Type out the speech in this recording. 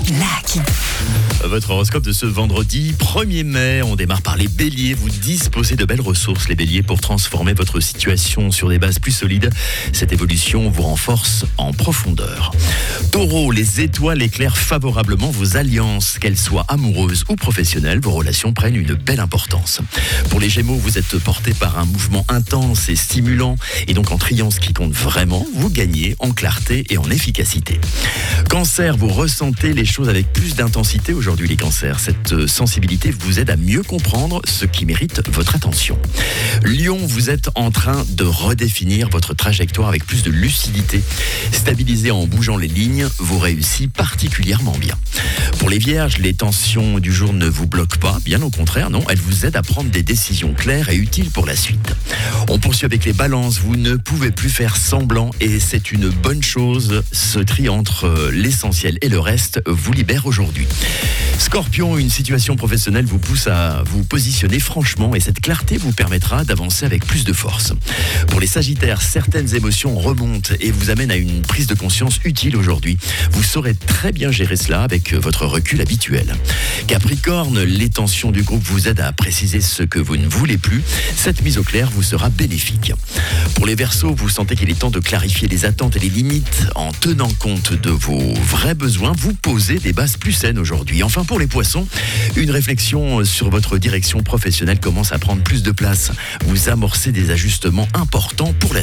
Lucky. Votre horoscope de ce vendredi 1er mai, on démarre par les béliers. Vous disposez de belles ressources, les béliers, pour transformer votre situation sur des bases plus solides. Cette évolution vous renforce en profondeur. Taureau, les étoiles éclairent favorablement vos alliances. Qu'elles soient amoureuses ou professionnelles, vos relations prennent une belle importance. Pour les gémeaux, vous êtes porté par un mouvement intense et stimulant. Et donc en triant ce qui compte vraiment, vous gagnez en clarté et en efficacité. Cancer, vous ressentez les choses avec plus d'intensité aujourd'hui, les cancers. Cette sensibilité vous aide à mieux comprendre ce qui mérite votre attention. Lion, vous êtes en train de redéfinir votre trajectoire avec plus de lucidité. Stabilisé en bougeant les lignes, vous réussissez particulièrement bien. Pour les vierges, les tensions du jour ne vous bloquent pas, bien au contraire, non, elles vous aident à prendre des décisions claires et utiles pour la suite. On poursuit avec les balances, vous ne pouvez plus faire semblant et c'est une bonne chose. Ce tri entre l'essentiel et le reste vous libère aujourd'hui. Scorpion, une situation professionnelle vous pousse à vous positionner franchement et cette clarté vous permettra d'avancer avec plus de force. Pour les sagittaires, certaines émotions remontent et vous amènent à une prise de conscience utile aujourd'hui. Vous saurez très bien gérer cela avec votre recul habituel. Capricorne, les tensions du groupe vous aident à préciser ce que vous ne voulez plus. Cette mise au clair vous sera bénéfique. Pour les Verseaux, vous sentez qu'il est temps de clarifier les attentes et les limites en tenant compte de vos vrais besoins. Vous posez des bases plus saines aujourd'hui. Enfin, pour les Poissons, une réflexion sur votre direction professionnelle commence à prendre plus de place. Vous amorcez des ajustements importants pour la